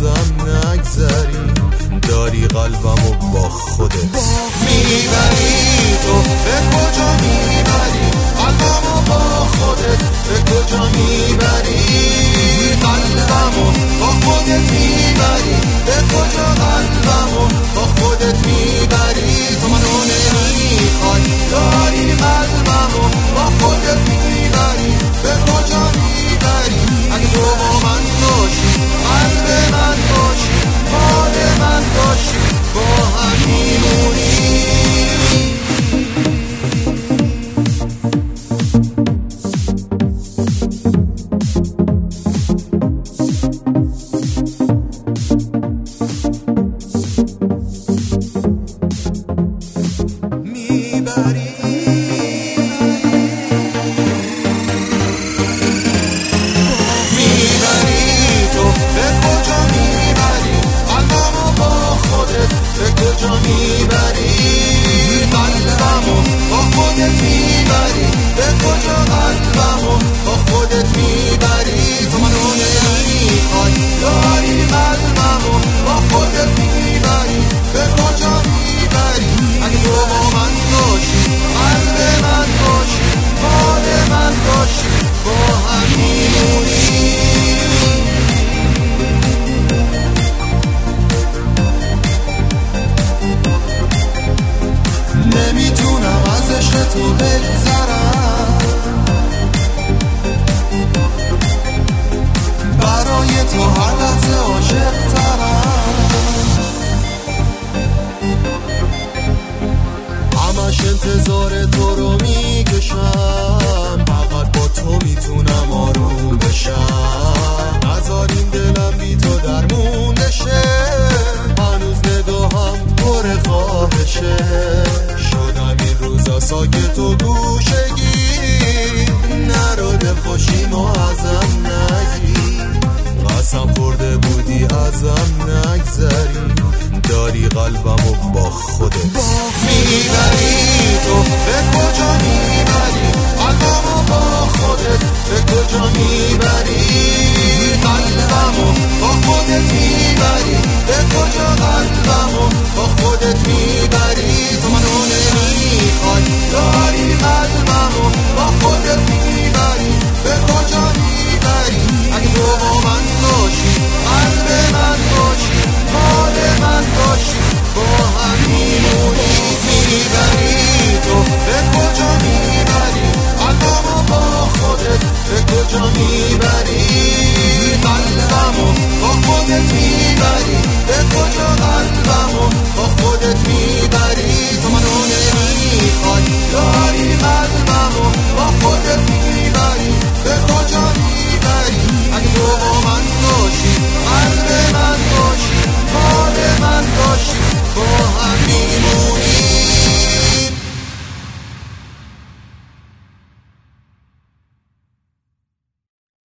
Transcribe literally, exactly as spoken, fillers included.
ازم نگذری، داری قلبمو با خودت میبری. تو به کجا میبری قلبمو با خودت، به کجا میبری قلبمو با خودت میبری، به کجا قلبمو با خودت میبری. تو منو نمیخوای داری قلبمو با خودت میبری، به کجا میبری. اگه تو با من باشی قلب من باشی مال من باشی با هم میمونی. نمیتونم از عشق تو بگذرم، برای تو هر لحظه عاشق ترم. همش انتظار تو رو میکشم، فقط با تو میتونم آروم بشم. نذارین دلم بی تو درمونده شه، هنوز نگاهم پر خواهشه. شدم این روزا ساکت و گوشگی، نرو دل خوشیمو ازم نگی. قسم خورده بودی ازم نگذری، داری قلبمو با خودت میبری. تو به کجا میبری قلبمو با خودت، به کجا میبری قلبمو با خودت میبری، به کجا قلبمو با خودت میبری. تو منو نمیخوای داری قلبمو با خودت میبری، به کجا میبری. اگه تو با من باشی قلب من باشی مال من باشی با هم میمونی. میبری تو به کجا میبری قلبمو با خودت، به کجا میبری قلبمو با خودت میبری، به کجا